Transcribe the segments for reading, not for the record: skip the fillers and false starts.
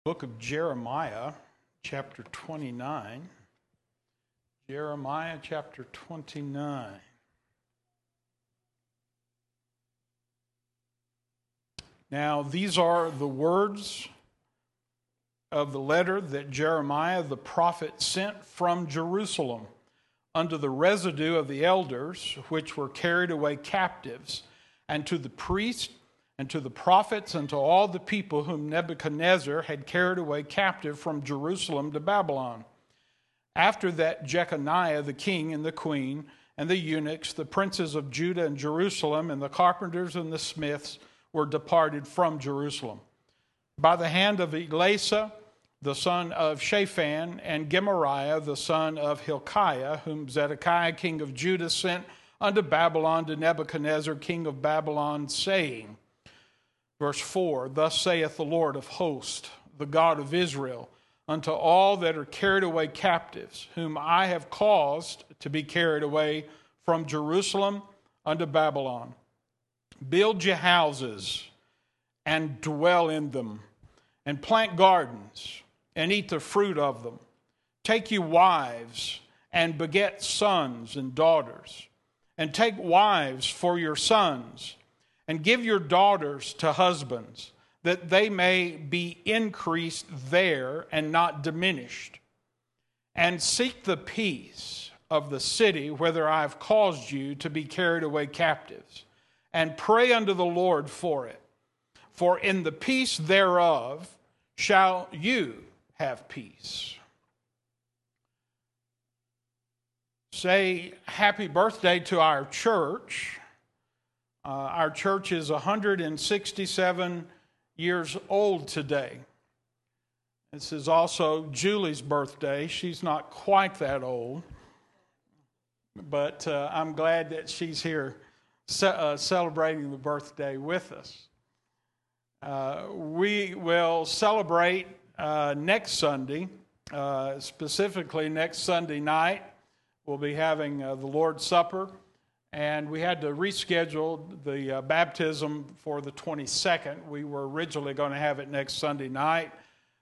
Book of Jeremiah, chapter 29. Jeremiah, chapter 29. Now, these are the words of the letter that Jeremiah the prophet sent from Jerusalem unto the residue of the elders which were carried away captives, and to the priests, and to the prophets, and to all the people whom Nebuchadnezzar had carried away captive from Jerusalem to Babylon. After that, Jeconiah the king and the queen, and the eunuchs, the princes of Judah and Jerusalem, and the carpenters and the smiths were departed from Jerusalem. By the hand of Elasah, the son of Shaphan, and Gemariah, the son of Hilkiah, whom Zedekiah king of Judah sent unto Babylon to Nebuchadnezzar king of Babylon, saying, verse 4, Thus saith the Lord of hosts, the God of Israel, unto all that are carried away captives, whom I have caused to be carried away from Jerusalem unto Babylon. Build ye houses, and dwell in them, and plant gardens, and eat the fruit of them. Take you wives, and beget sons and daughters, and take wives for your sons, and give your daughters to husbands, that they may be increased there and not diminished. And seek the peace of the city whither I have caused you to be carried away captives, and pray unto the Lord for it. For in the peace thereof shall you have peace. Say happy birthday to our church. Our church is 167 years old today. This is also Julie's birthday. She's not quite that old, but I'm glad that she's here celebrating the birthday with us. We will celebrate next Sunday, specifically next Sunday night. We'll be having the Lord's Supper. And we had to reschedule the baptism for the 22nd. We were originally going to have it next Sunday night,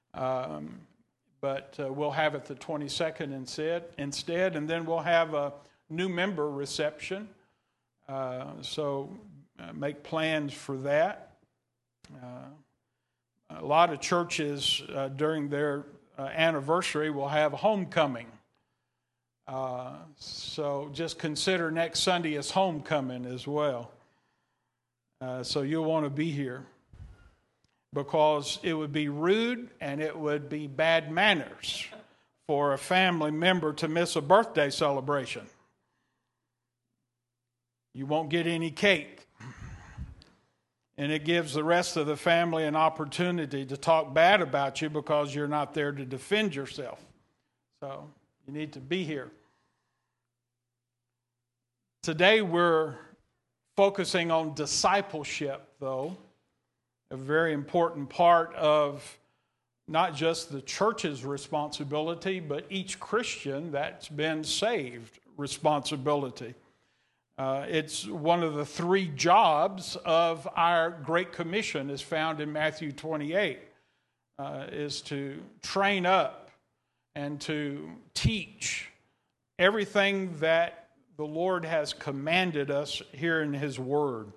but we'll have it the 22nd instead. And then we'll have a new member reception. So make plans for that. A lot of churches during their anniversary will have homecoming. So just consider next Sunday as homecoming as well. So you'll want to be here, because it would be rude and it would be bad manners for a family member to miss a birthday celebration. You won't get any cake. And it gives the rest of the family an opportunity to talk bad about you because you're not there to defend yourself. So you need to be here. Today we're focusing on discipleship, though, a very important part of not just the church's responsibility, but each Christian that's been saved responsibility. It's one of the three jobs of our Great Commission, as found in Matthew 28, is to train up and to teach everything that the Lord has commanded us here in His Word.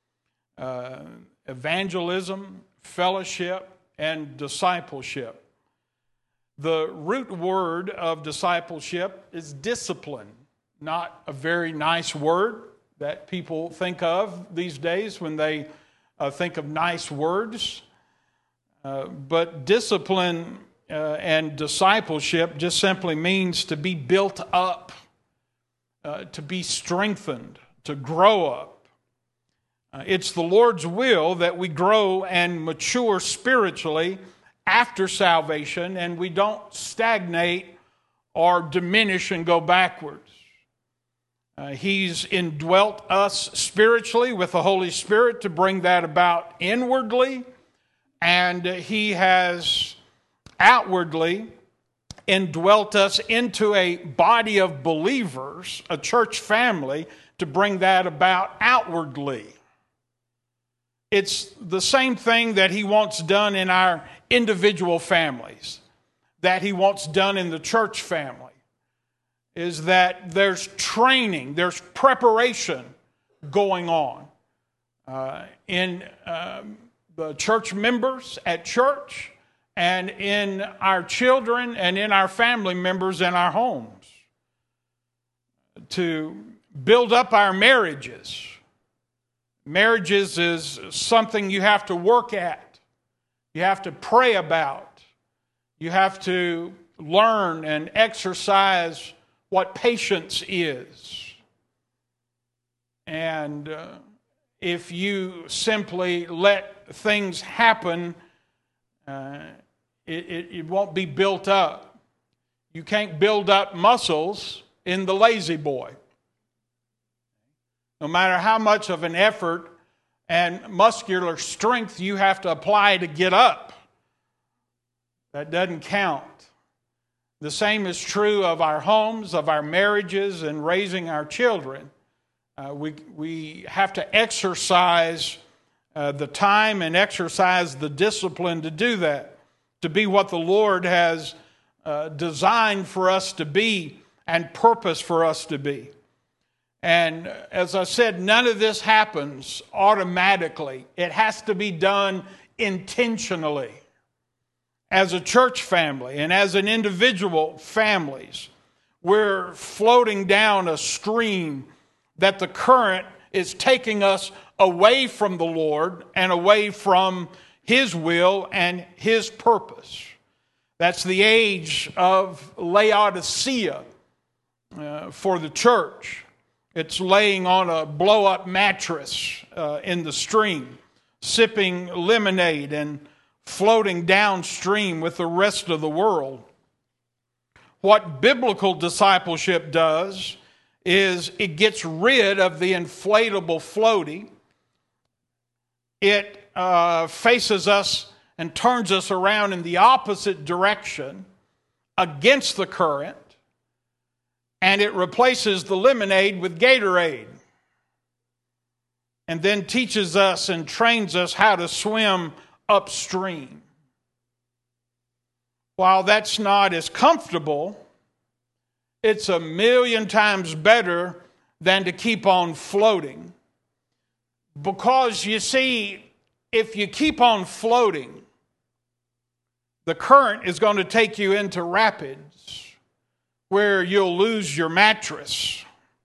Evangelism, fellowship, and discipleship. The root word of discipleship is discipline. Not a very nice word that people think of these days when they think of nice words. But discipline and discipleship just simply means to be built up, to be strengthened, to grow up. It's the Lord's will that we grow and mature spiritually after salvation, and we don't stagnate or diminish and go backwards. He's indwelt us spiritually with the Holy Spirit to bring that about inwardly, and He has outwardly indwelt us into a body of believers, a church family, to bring that about outwardly. It's the same thing that He wants done in our individual families that he wants done in the church family is that there's training, there's preparation going on in the church members at church and in our children and in our family members in our homes to build up our marriages. Marriages is something you have to work at. You have to pray about. You have to learn and exercise what patience is. And if you simply let things happen, it won't be built up. You can't build up muscles in the lazy boy. No matter how much of an effort and muscular strength you have to apply to get up, that doesn't count. The same is true of our homes, of our marriages, and raising our children. We have to exercise the time and exercise the discipline to do that, to be what the Lord has designed for us to be and purpose for us to be. And as I said, none of this happens automatically. It has to be done intentionally. As a church family and as an individual families, we're floating down a stream that the current is taking us away from the Lord and away from His will and His purpose. That's the age of Laodicea for the church. It's laying on a blow-up mattress in the stream, sipping lemonade and floating downstream with the rest of the world. What biblical discipleship does is it gets rid of the inflatable floaty. It faces us and turns us around in the opposite direction against the current, and it replaces the lemonade with Gatorade, and then teaches us and trains us how to swim upstream. While that's not as comfortable, it's a million times better than to keep on floating. Because you see, if you keep on floating, the current is going to take you into rapids where you'll lose your mattress.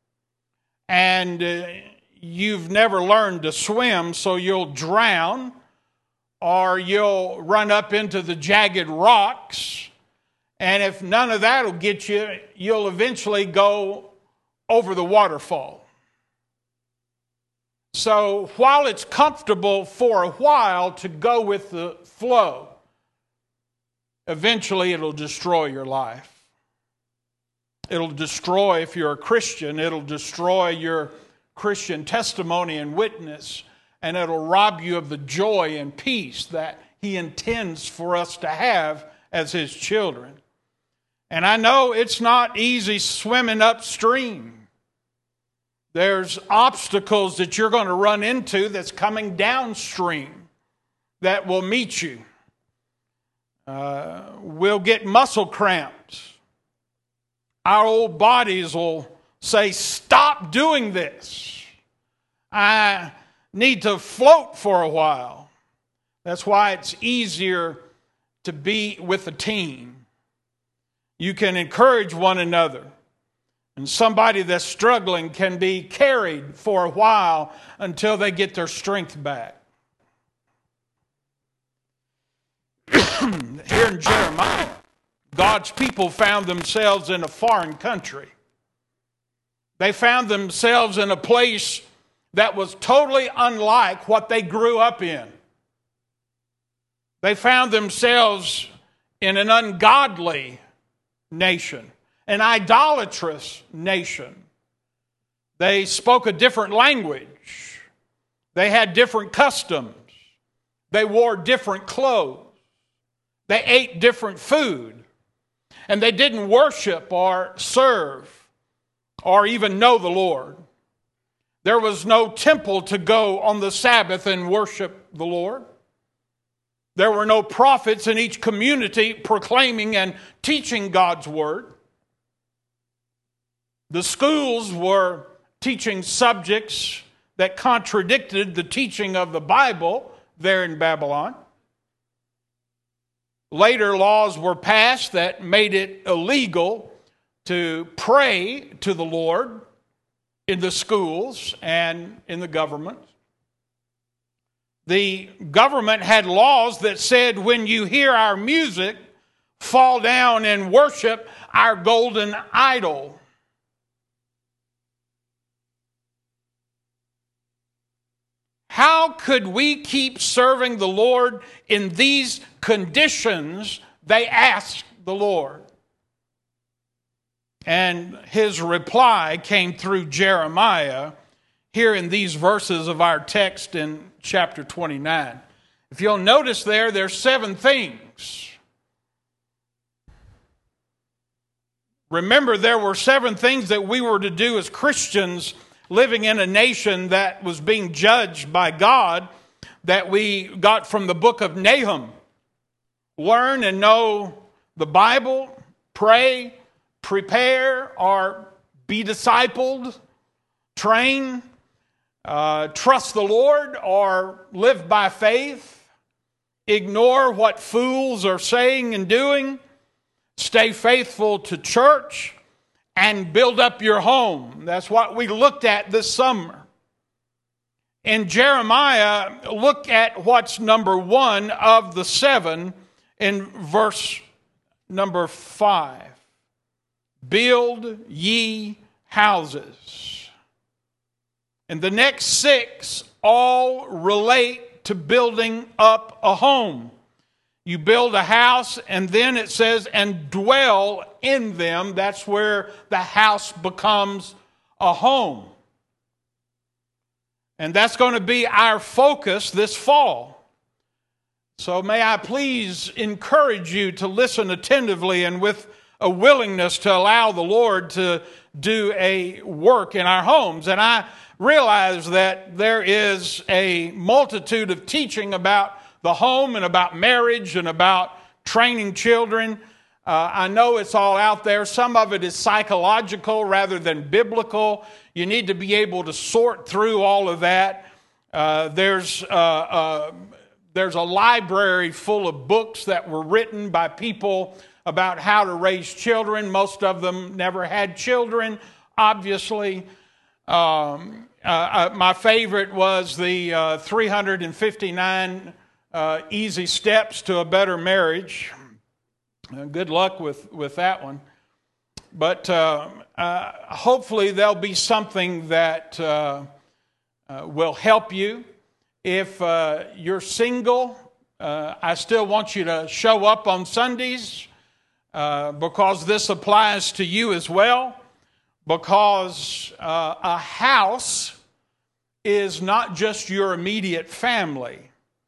And you've never learned to swim, so you'll drown, or you'll run up into the jagged rocks. And if none of that will get you, you'll eventually go over the waterfall. So while it's comfortable for a while to go with the flow, eventually it'll destroy your life. It'll destroy, if you're a Christian, it'll destroy your Christian testimony and witness, and it'll rob you of the joy and peace that He intends for us to have as His children. And I know it's not easy swimming upstream. There's obstacles that you're going to run into that's coming downstream that will meet you. We'll get muscle cramps. Our old bodies will say, stop doing this. I need to float for a while. That's why it's easier to be with a team. You can encourage one another. And somebody that's struggling can be carried for a while until they get their strength back. Here in Jeremiah, God's people found themselves in a foreign country. They found themselves in a place that was totally unlike what they grew up in. They found themselves in an ungodly nation, an idolatrous nation. They spoke a different language. They had different customs. They wore different clothes. They ate different food. And they didn't worship or serve or even know the Lord. There was no temple to go on the Sabbath and worship the Lord. There were no prophets in each community proclaiming and teaching God's word. The schools were teaching subjects that contradicted the teaching of the Bible there in Babylon. Later laws were passed that made it illegal to pray to the Lord in the schools and in the government. The government had laws that said, when you hear our music, fall down and worship our golden idol. How could we keep serving the Lord in these conditions? They asked the Lord. And his reply came through Jeremiah here in these verses of our text in chapter 29. If you'll notice there's 7 things. Remember, there were 7 things that we were to do as Christians living in a nation that was being judged by God that we got from the book of Nahum. Learn and know the Bible, pray, prepare or be discipled, train, trust the Lord or live by faith, ignore what fools are saying and doing, stay faithful to church, and build up your home. That's what we looked at this summer. In Jeremiah, look at what's number 1 of the 7 in verse number 5. Build ye houses. And the next 6 all relate to building up a home. You build a house, and then it says, and dwell in them. That's where the house becomes a home. And that's going to be our focus this fall. So may I please encourage you to listen attentively and with a willingness to allow the Lord to do a work in our homes. And I realize that there is a multitude of teaching about the home and about marriage and about training children. I know it's all out there. Some of it is psychological rather than biblical. You need to be able to sort through all of that. There's a library full of books that were written by people about how to raise children. Most of them never had children, obviously. My favorite was the 359 Easy Steps to a Better Marriage. Good luck with that one. But hopefully there'll be something that will help you. If you're single, I still want you to show up on Sundays because this applies to you as well. Because a house is not just your immediate family.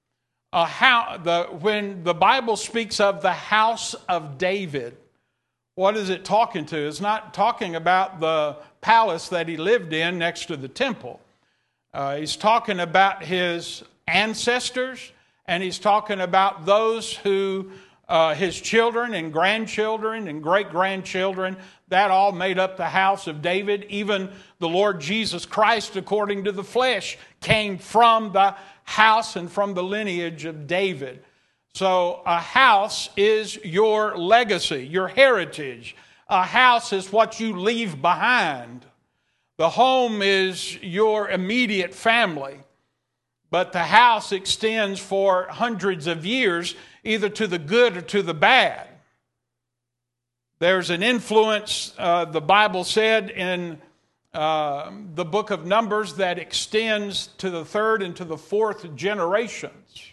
When the Bible speaks of the house of David, what is it talking to? It's not talking about the palace that he lived in next to the temple. He's talking about his ancestors, and he's talking about those who, his children and grandchildren and great-grandchildren, that all made up the house of David. Even the Lord Jesus Christ, according to the flesh, came from the house and from the lineage of David. So a house is your legacy, your heritage. A house is what you leave behind. The home is your immediate family. But the house extends for hundreds of years, either to the good or to the bad. There's an influence, the Bible said in the book of Numbers, that extends to the 3rd and to the 4th generations.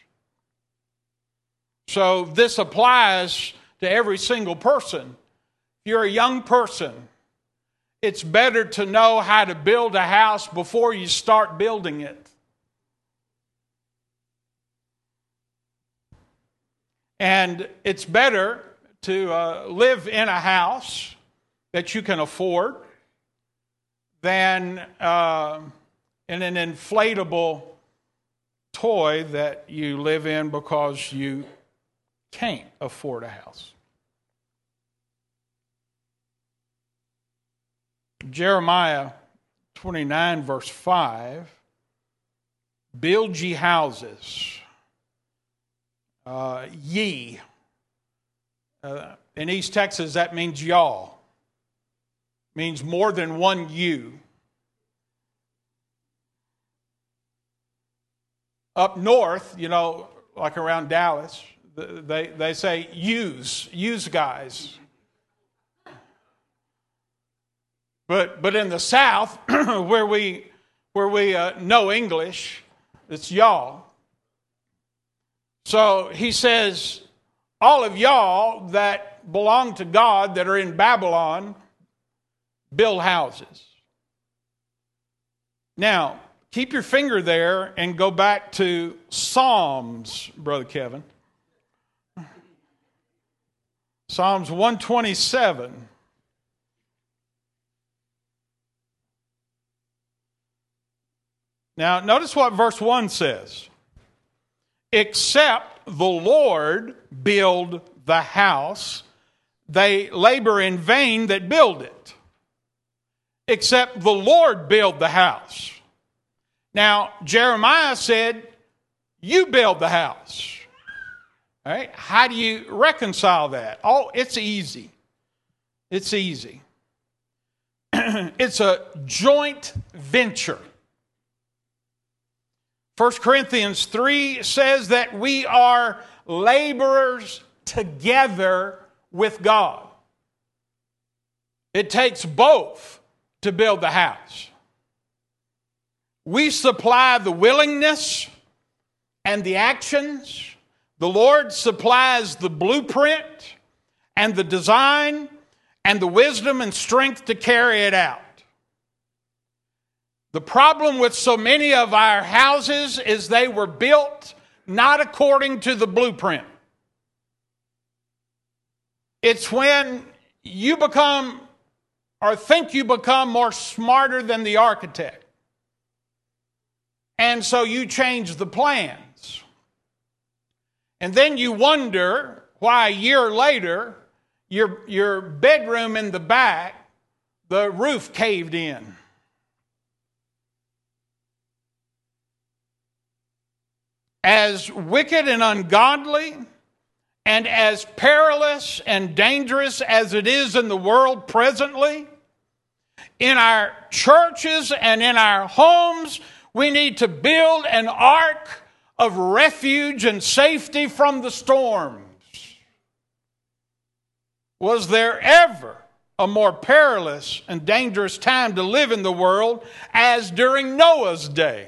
So this applies to every single person. If you're a young person, it's better to know how to build a house before you start building it. And it's better to live in a house that you can afford than in an inflatable toy that you live in because you can't afford a house. Jeremiah 29, verse 5, build ye houses, ye. In East Texas, that means y'all. Means more than one you. Up north, like around Dallas, they say use guys. But in the South, where we know English, it's y'all. So he says, all of y'all that belong to God, that are in Babylon, build houses. Now, keep your finger there and go back to Psalms, Brother Kevin. Psalms 127. Now, notice what verse 1 says. Except the Lord build the house, they labor in vain that build it. Except the Lord build the house. Now, Jeremiah said, you build the house. All right? How do you reconcile that? Oh, it's easy. It's easy. It's a joint venture. 1 Corinthians 3 says that we are laborers together with God. It takes both to build the house. We supply the willingness and the actions. The Lord supplies the blueprint and the design and the wisdom and strength to carry it out. The problem with so many of our houses is they were built not according to the blueprint. It's when you become or think you become more smarter than the architect. And so you change the plans. And then you wonder why a year later, your bedroom in the back, the roof caved in. As wicked and ungodly and as perilous and dangerous as it is in the world presently, in our churches and in our homes, we need to build an ark of refuge and safety from the storms. Was there ever a more perilous and dangerous time to live in the world as during Noah's day?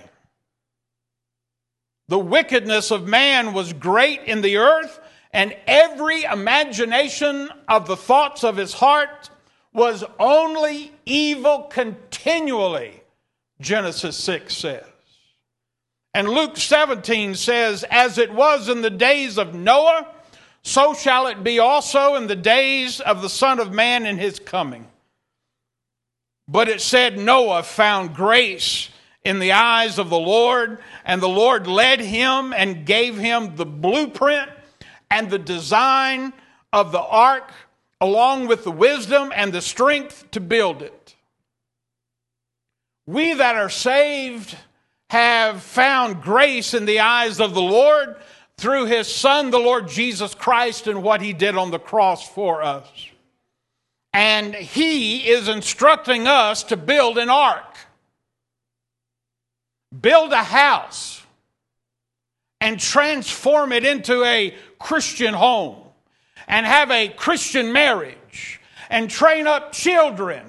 The wickedness of man was great in the earth, and every imagination of the thoughts of his heart was only evil continually, Genesis 6 says. And Luke 17 says, as it was in the days of Noah, so shall it be also in the days of the Son of Man in his coming. But it said Noah found grace in the eyes of the Lord, and the Lord led him and gave him the blueprint and the design of the ark, along with the wisdom and the strength to build it. We that are saved have found grace in the eyes of the Lord through his Son, the Lord Jesus Christ, and what he did on the cross for us. And he is instructing us to build an ark. Build a house and transform it into a Christian home and have a Christian marriage and train up children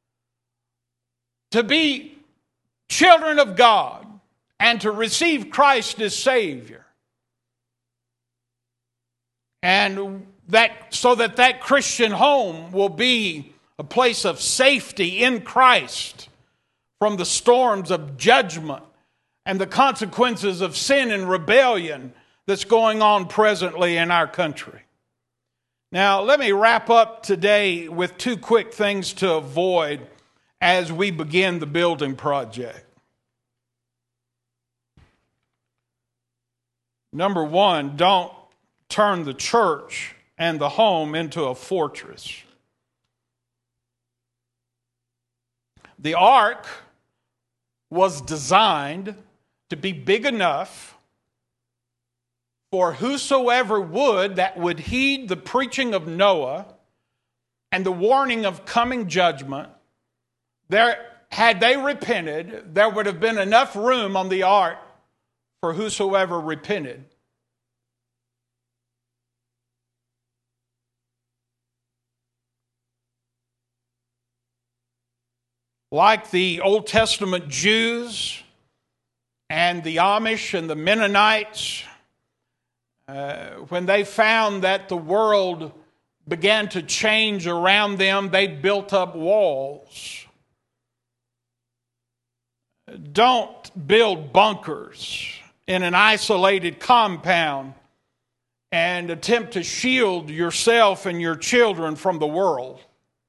to be children of God and to receive Christ as Savior. And so that Christian home will be a place of safety in Christ from the storms of judgment and the consequences of sin and rebellion that's going on presently in our country. Now, let me wrap up today with two quick things to avoid as we begin the building project. Number one, don't turn the church and the home into a fortress. The ark was designed to be big enough for whosoever that would heed the preaching of Noah and the warning of coming judgment. Had they repented, there would have been enough room on the ark for whosoever repented. Like the Old Testament Jews and the Amish and the Mennonites, when they found that the world began to change around them, they built up walls. Don't build bunkers in an isolated compound and attempt to shield yourself and your children from the world.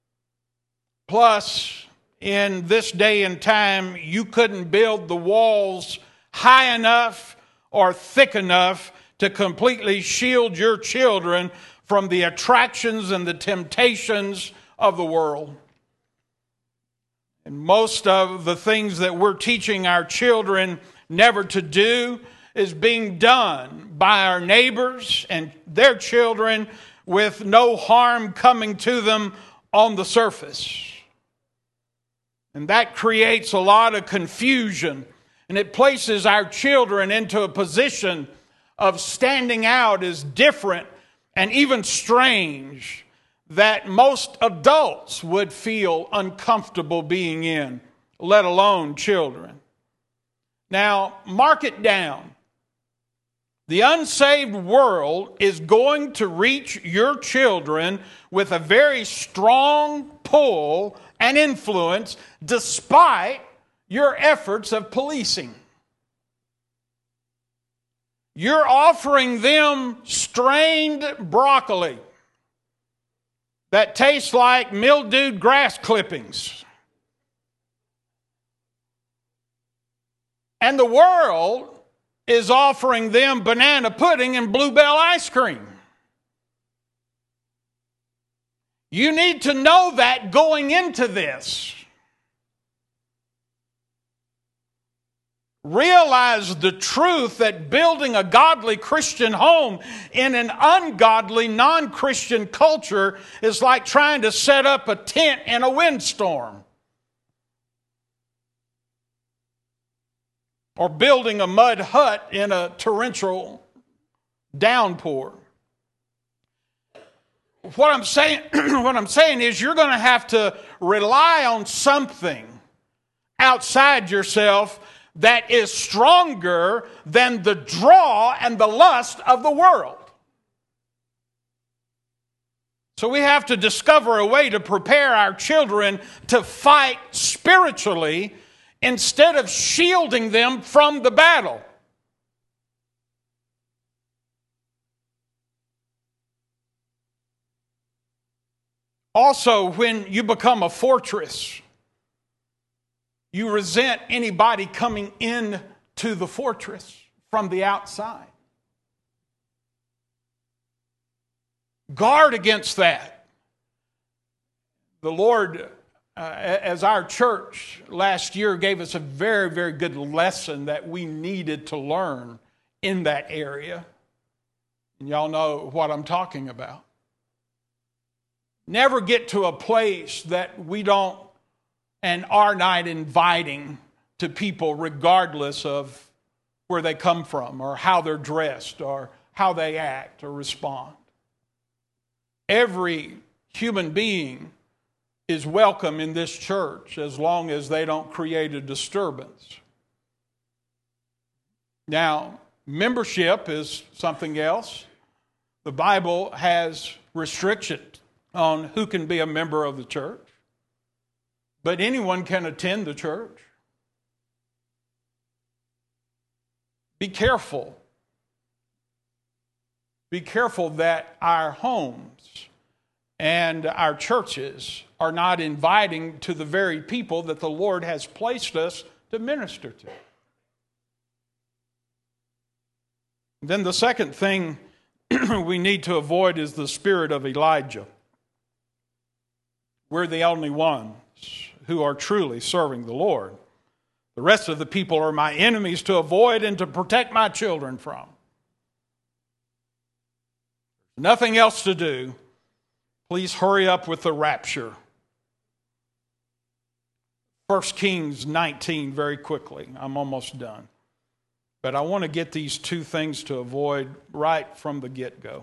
Plus, in this day and time, you couldn't build the walls high enough or thick enough to completely shield your children from the attractions and the temptations of the world. And most of the things that we're teaching our children never to do is being done by our neighbors and their children with no harm coming to them on the surface. And that creates a lot of confusion, and it places our children into a position of standing out as different and even strange that most adults would feel uncomfortable being in, let alone children. Now, mark it down. The unsaved world is going to reach your children with a very strong pull and influence despite your efforts of policing. You're offering them strained broccoli that tastes like mildewed grass clippings. And the world is offering them banana pudding and Bluebell ice cream. You need to know that going into this. Realize the truth that building a godly Christian home in an ungodly, non-Christian culture is like trying to set up a tent in a windstorm. Or building a mud hut in a torrential downpour. What I'm saying is you're going to have to rely on something outside yourself that is stronger than the draw and the lust of the world. So we have to discover a way to prepare our children to fight spiritually instead of shielding them from the battle. Also, when you become a fortress, you resent anybody coming in to the fortress from the outside. Guard against that. The Lord, as our church last year, gave us a very, very good lesson that we needed to learn in that area. And y'all know what I'm talking about. Never get to a place that we don't and are not inviting to people regardless of where they come from or how they're dressed or how they act or respond. Every human being is welcome in this church as long as they don't create a disturbance. Now, membership is something else. The Bible has restrictions on who can be a member of the church. But anyone can attend the church. Be careful. Be careful that our homes and our churches are not inviting to the very people that the Lord has placed us to minister to. Then the second thing we need to avoid is the spirit of Elijah. We're the only ones who are truly serving the Lord. The rest of the people are my enemies to avoid and to protect my children from. Nothing else to do. Please hurry up with the rapture. 1 Kings 19 very quickly. I'm almost done. But I want to get these two things to avoid right from the get-go.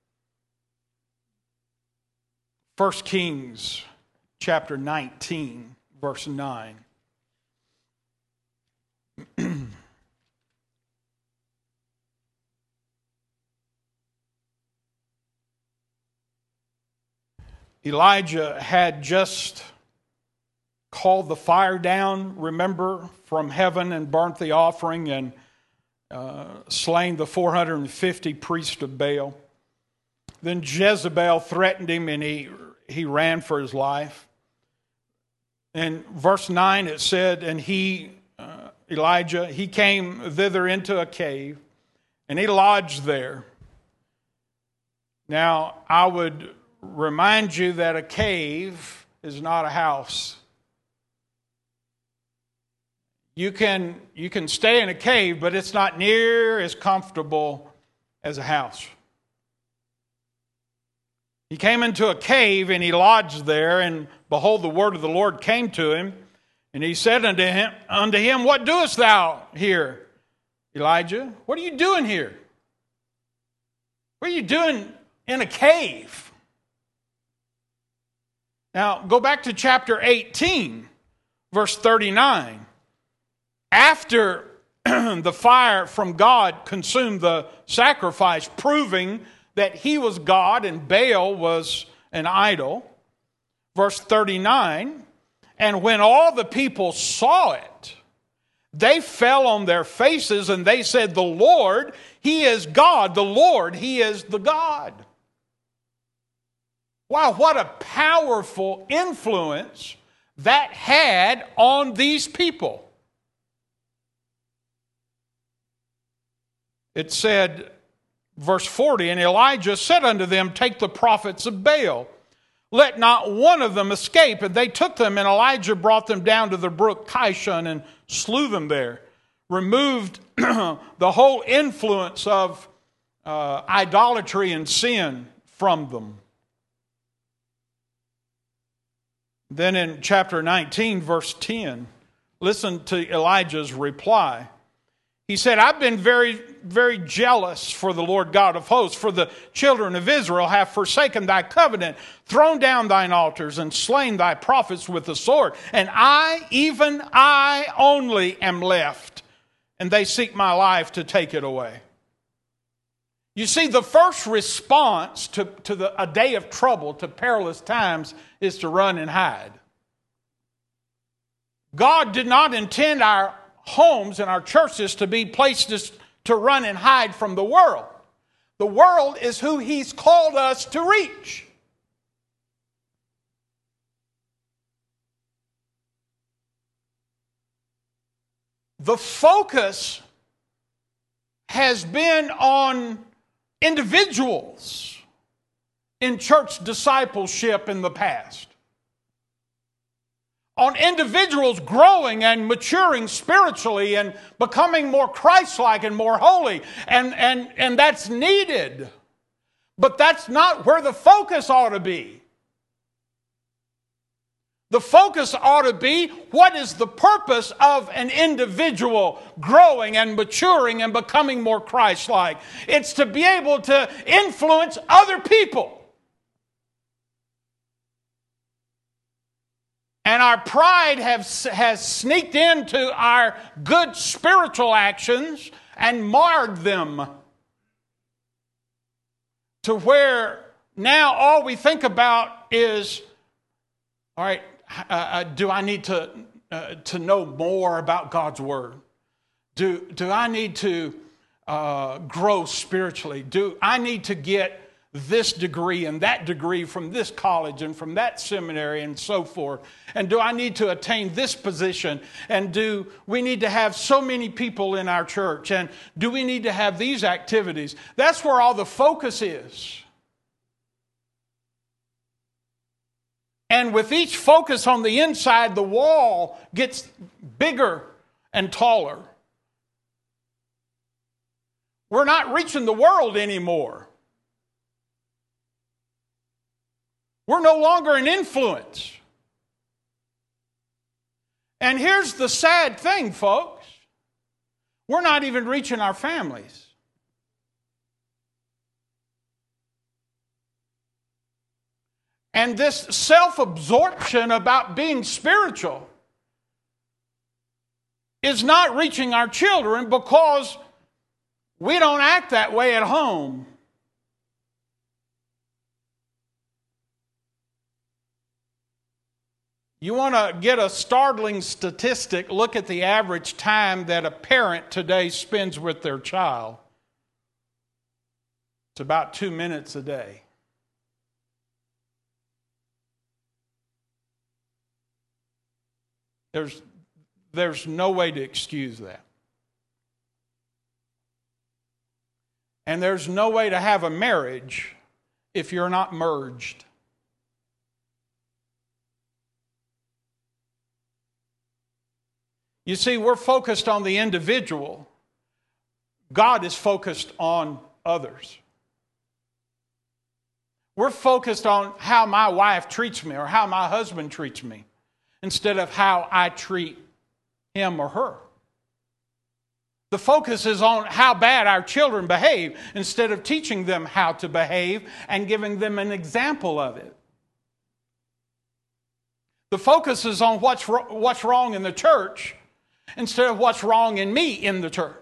1 Kings chapter 19, verse 9. Elijah had just called the fire down, remember, from heaven and burnt the offering and slain the 450 priests of Baal. Then Jezebel threatened him and he ran for his life. In verse 9 it said, and Elijah, he came thither into a cave and he lodged there. Now, I would remind you that a cave is not a house. You can stay in a cave, but it's not near as comfortable as a house. He came into a cave and he lodged there, and behold, the word of the Lord came to him, and he said unto him, What doest thou here, Elijah? What are you doing here? What are you doing in a cave? Now, go back to chapter 18, verse 39. After the fire from God consumed the sacrifice, proving that he was God and Baal was an idol. Verse 39, and when all the people saw it, they fell on their faces and they said, The Lord, He is God. The Lord, He is the God. Wow, what a powerful influence that had on these people. It said, verse 40, and Elijah said unto them, Take the prophets of Baal. Let not one of them escape. And they took them, and Elijah brought them down to the brook Kishon and slew them there. Removed the whole influence of idolatry and sin from them. Then in chapter 19, verse 10, listen to Elijah's reply. He said, I've been very, very jealous for the Lord God of hosts, for the children of Israel have forsaken thy covenant, thrown down thine altars, and slain thy prophets with the sword. And I, even I only am left, and they seek my life to take it away. You see, the first response to a day of trouble, to perilous times, is to run and hide. God did not intend our homes and our churches to be places to run and hide from the world. The world is who He's called us to reach. The focus has been on individuals in church discipleship in the past. On individuals growing and maturing spiritually and becoming more Christ-like and more holy. And that's needed. But that's not where the focus ought to be. The focus ought to be, what is the purpose of an individual growing and maturing and becoming more Christ-like? It's to be able to influence other people. And our pride has sneaked into our good spiritual actions and marred them to where now all we think about is, all right, do I need to know more about God's Word? Do I need to grow spiritually? Do I need to get this degree and that degree from this college and from that seminary and so forth? And do I need to attain this position? And do we need to have so many people in our church? And do we need to have these activities? That's where all the focus is. And with each focus on the inside, the wall gets bigger and taller. We're not reaching the world anymore. We're no longer an influence. And here's the sad thing, folks. We're not even reaching our families. And this self-absorption about being spiritual is not reaching our children because we don't act that way at home. You want to get a startling statistic, look at the average time that a parent today spends with their child. It's about 2 minutes a day. There's no way to excuse that. And there's no way to have a marriage if you're not merged. You see, we're focused on the individual. God is focused on others. We're focused on how my wife treats me or how my husband treats me instead of how I treat him or her. The focus is on how bad our children behave instead of teaching them how to behave and giving them an example of it. The focus is on what's wrong in the church instead of what's wrong in me in the church.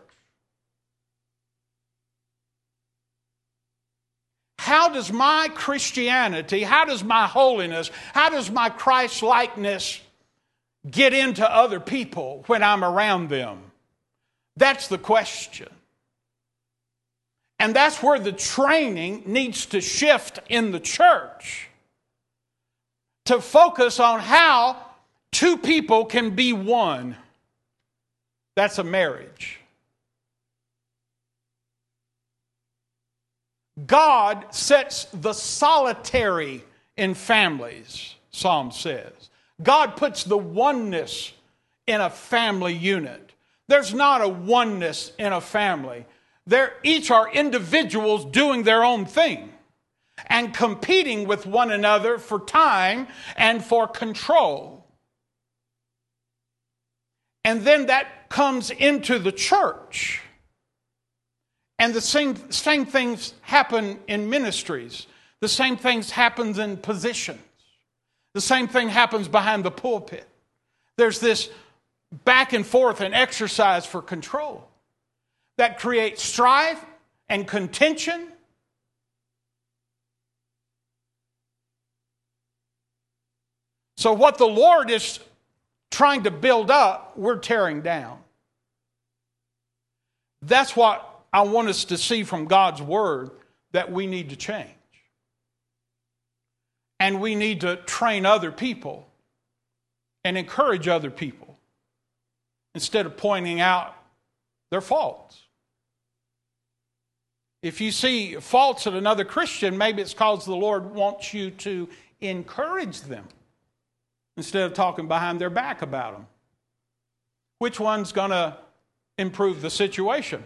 How does my Christianity, how does my holiness, how does my Christ-likeness get into other people when I'm around them? That's the question. And that's where the training needs to shift in the church. To focus on how two people can be one. That's a marriage. God sets the solitary in families, Psalm says. God puts the oneness in a family unit. There's not a oneness in a family. Each are individuals doing their own thing and competing with one another for time and for control. And then that comes into the church. And the same things happen in ministries. The same things happen in positions. The same thing happens behind the pulpit. There's this back and forth and exercise for control that creates strife and contention. So what the Lord is trying to build up, we're tearing down. That's what I want us to see from God's Word, that we need to change. And we need to train other people and encourage other people instead of pointing out their faults. If you see faults in another Christian, maybe it's because the Lord wants you to encourage them instead of talking behind their back about them. Which one's going to improve the situation?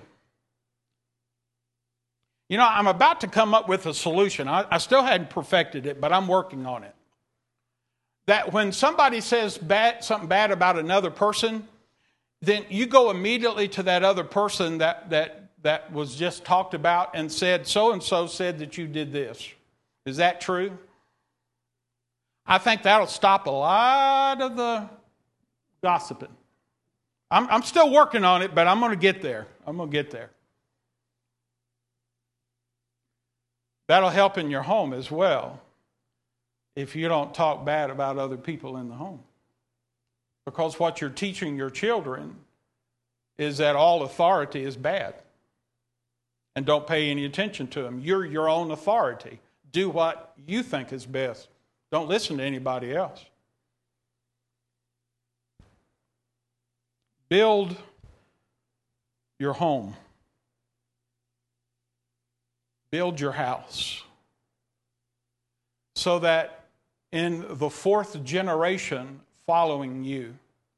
You know, I'm about to come up with a solution. I still hadn't perfected it, but I'm working on it. That when somebody says something bad about another person, then you go immediately to that other person that was just talked about and said, so-and-so said that you did this. Is that true? I think that'll stop a lot of the gossiping. I'm still working on it, but I'm going to get there. I'm going to get there. That'll help in your home as well if you don't talk bad about other people in the home. Because what you're teaching your children is that all authority is bad. and don't pay any attention to them. You're your own authority. Do what you think is best. Don't listen to anybody else. Build your home. Build your house so that in the fourth generation following you,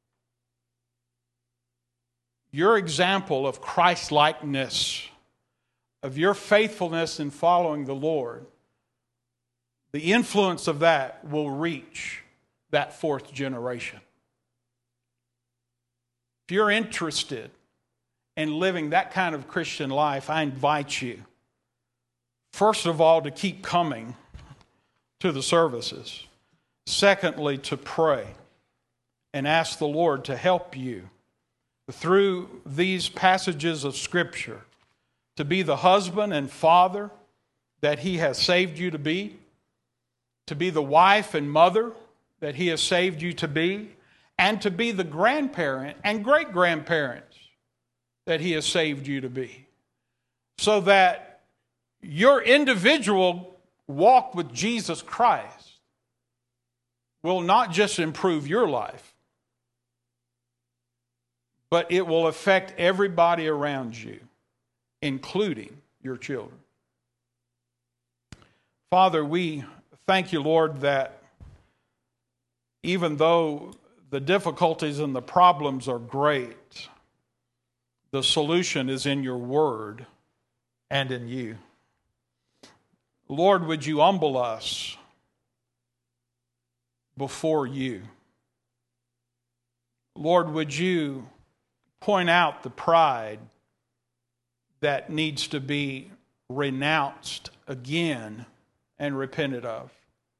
your example of Christ-likeness, of your faithfulness in following the Lord, the influence of that will reach that fourth generation. If you're interested in living that kind of Christian life, I invite you, first of all, to keep coming to the services. Secondly, to pray and ask the Lord to help you through these passages of Scripture to be the husband and father that He has saved you to be the wife and mother that He has saved you to be, and to be the grandparent and great-grandparents that He has saved you to be, so that your individual walk with Jesus Christ will not just improve your life, but it will affect everybody around you, including your children. Father, we thank you, Lord, that even though the difficulties and the problems are great, the solution is in your word and in you. Lord, would you humble us before you? Lord, would you point out the pride that needs to be renounced again and repented of?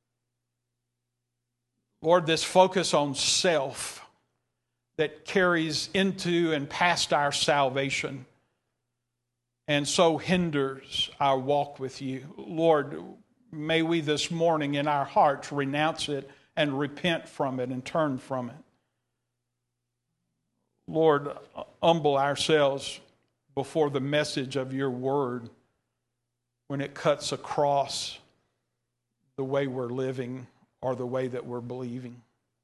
Lord, this focus on self that carries into and past our salvation and so hinders our walk with you. Lord, may we this morning in our hearts renounce it and repent from it and turn from it. Lord, humble ourselves before the message of your word when it cuts across the way we're living or the way that we're believing.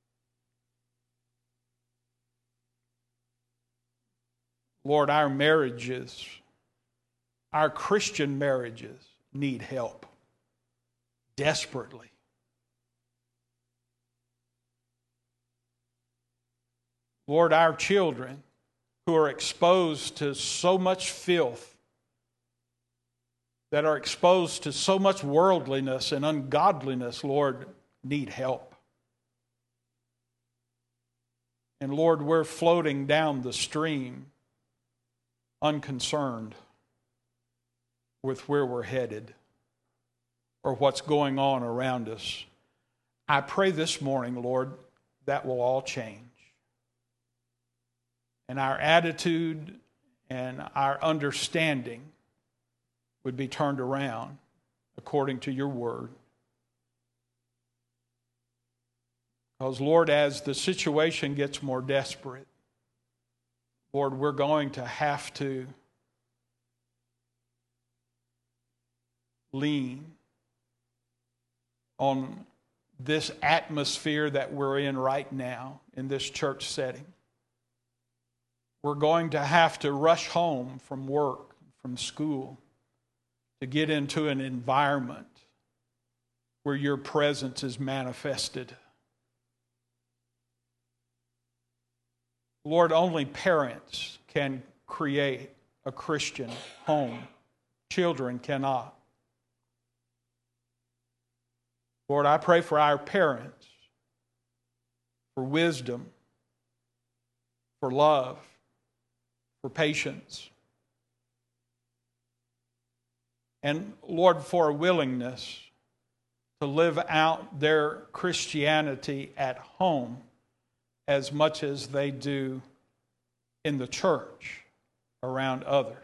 Lord, our marriages, our Christian marriages need help desperately. Lord, our children who are exposed to so much filth, that are exposed to so much worldliness and ungodliness, Lord, need help. And Lord, we're floating down the stream unconcerned with where we're headed or what's going on around us. I pray this morning, Lord, that will all change. And our attitude and our understanding would be turned around according to your word. Because, Lord, as the situation gets more desperate, Lord, we're going to have to lean on this atmosphere that we're in right now in this church setting. We're going to have to rush home from work, from school, to get into an environment where your presence is manifested. Lord, only parents can create a Christian home. Children cannot. Lord, I pray for our parents, for wisdom, for love, for patience, and Lord, for a willingness to live out their Christianity at home as much as they do in the church around others.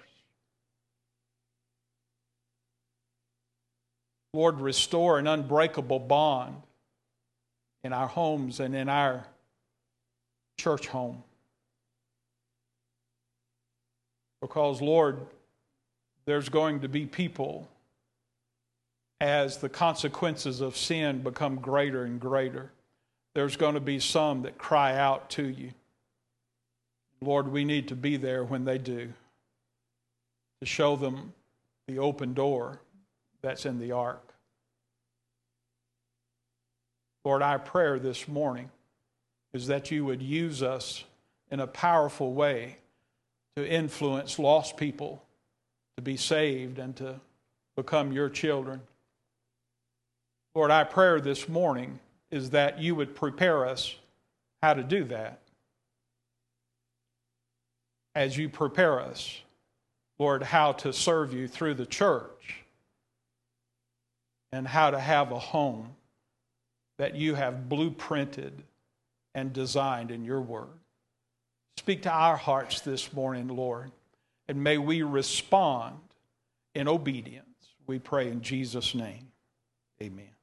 Lord, restore an unbreakable bond in our homes and in our church home. Because, Lord, there's going to be people, as the consequences of sin become greater and greater, there's going to be some that cry out to you. Lord, we need to be there when they do, to show them the open door that's in the ark. Lord, our prayer this morning is that you would use us in a powerful way to influence lost people to be saved and to become your children. Lord, our prayer this morning is that you would prepare us how to do that. As you prepare us, Lord, how to serve you through the church and how to have a home that you have blueprinted and designed in your word. Speak to our hearts this morning, Lord, and may we respond in obedience. We pray in Jesus' name. Amen.